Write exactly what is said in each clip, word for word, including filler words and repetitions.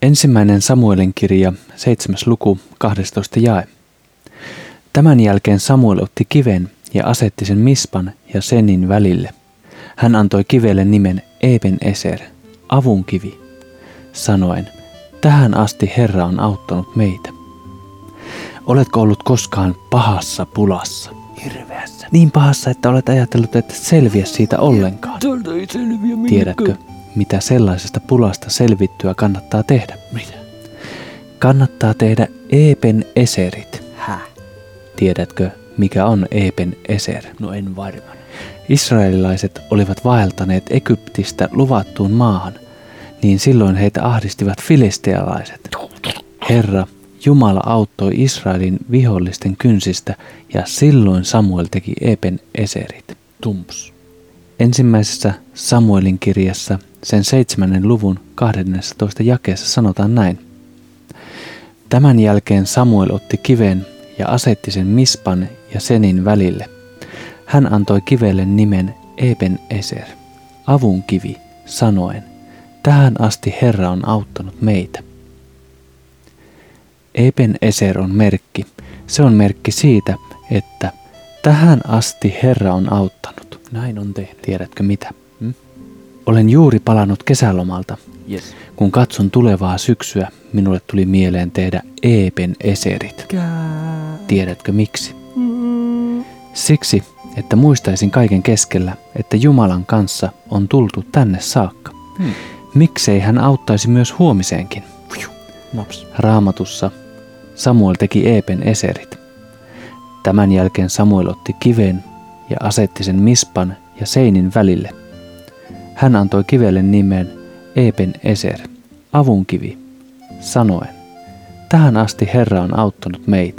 Ensimmäinen Samuelin kirja, seitsemäs luku, kahdestoista jae. Tämän jälkeen Samuel otti kiven ja asetti sen Mispan ja Senin välille. Hän antoi kivelle nimen Eben Eser, avunkivi, sanoen, tähän asti Herra on auttanut meitä. Oletko ollut koskaan pahassa pulassa? Hirveässä. Niin pahassa, että olet ajatellut, että selviä siitä ollenkaan. Tiedätkö, mitä sellaisesta pulasta selvittyä kannattaa tehdä? Mitä? Kannattaa tehdä Eben Eserit. Häh? Tiedätkö, mikä on Eben Eser? No en varmaan. Israelilaiset olivat vaeltaneet Egyptistä luvattuun maahan, niin silloin heitä ahdistivat filistealaiset. Herra, Jumala auttoi Israelin vihollisten kynsistä ja silloin Samuel teki Eben Eserit. Tumps. Ensimmäisessä Samuelin kirjassa sen seitsemännen luvun kahdennessatoista jakeessa sanotaan näin. Tämän jälkeen Samuel otti kiven ja asetti sen Mispan ja Senin välille. Hän antoi kivelle nimen Eben Eser, avunkivi, sanoen, tähän asti Herra on auttanut meitä. Eben Eser on merkki. Se on merkki siitä, että tähän asti Herra on auttanut. Näin on tehnyt. Tiedätkö mitä? Hmm? Olen juuri palannut kesälomalta. Yes. Kun katson tulevaa syksyä, minulle tuli mieleen tehdä Eben Eserit. Kää. Tiedätkö miksi? Mm. Siksi, että muistaisin kaiken keskellä, että Jumalan kanssa on tultu tänne saakka. Hmm. Miksei hän auttaisi myös huomiseenkin? Naps. Raamatussa Samuel teki Eben Eserit. Tämän jälkeen Samuel otti kiven ja asetti sen Mispan ja Seinin välille. Hän antoi kivelle nimen Eben Eser, avunkivi, sanoen, tähän asti Herra on auttanut meitä.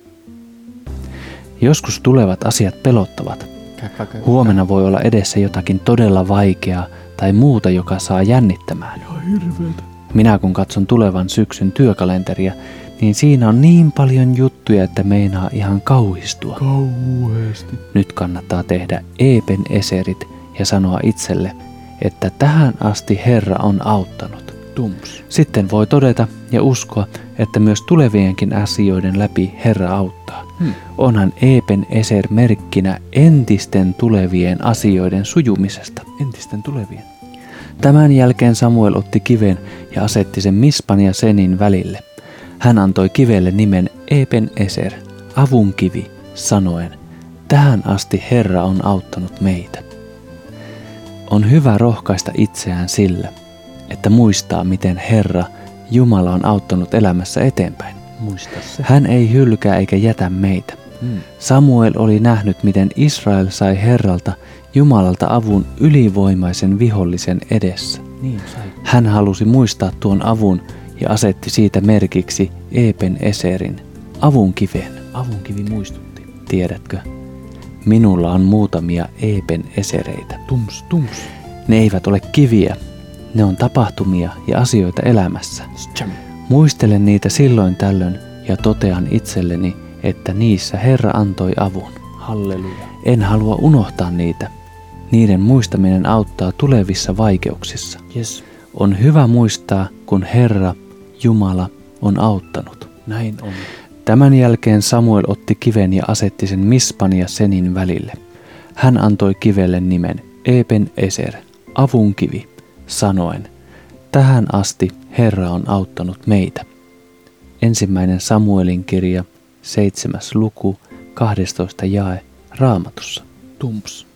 Joskus tulevat asiat pelottavat. Huomenna voi olla edessä jotakin todella vaikeaa tai muuta, joka saa jännittämään. Ihan hirveetä. Minä kun katson tulevan syksyn työkalenteria, niin siinä on niin paljon juttuja, että meinaa ihan kauhistua. Kauheasti. Nyt kannattaa tehdä Eben Eserit ja sanoa itselle, että tähän asti Herra on auttanut. Tumps. Sitten voi todeta ja uskoa, että myös tulevienkin asioiden läpi Herra auttaa. Hmm. Onhan Eben Eser merkkinä entisten tulevien asioiden sujumisesta. Entisten tulevien. Tämän jälkeen Samuel otti kiven ja asetti sen Mispan ja Senin välille. Hän antoi kivelle nimen Eben Eser, avunkivi, sanoen, tähän asti Herra on auttanut meitä. On hyvä rohkaista itseään sillä, että muistaa, miten Herra, Jumala on auttanut elämässä eteenpäin. Muista se. Hän ei hylkää eikä jätä meitä. Hmm. Samuel oli nähnyt, miten Israel sai Herralta, Jumalalta avun ylivoimaisen vihollisen edessä. Niin sai. Hän halusi muistaa tuon avun ja asetti siitä merkiksi Eben Eserin, avunkiven. Avunkivi muistutti. Tiedätkö, minulla on muutamia Eben Esereitä. Tums, tums. Ne eivät ole kiviä, ne on tapahtumia ja asioita elämässä. Scham. Muistelen niitä silloin tällöin ja totean itselleni, että niissä Herra antoi avun. Halleluja. En halua unohtaa niitä. Niiden muistaminen auttaa tulevissa vaikeuksissa. Yes. On hyvä muistaa, kun Herra, Jumala, on auttanut. Näin on. Tämän jälkeen Samuel otti kiven ja asetti sen Mispan ja Senin välille. Hän antoi kivelle nimen Eben Eser, avunkivi, sanoen, tähän asti Herra on auttanut meitä. Ensimmäinen Samuelin kirja, seitsemäs luku, kahdestoista jae Raamatussa. Tumps.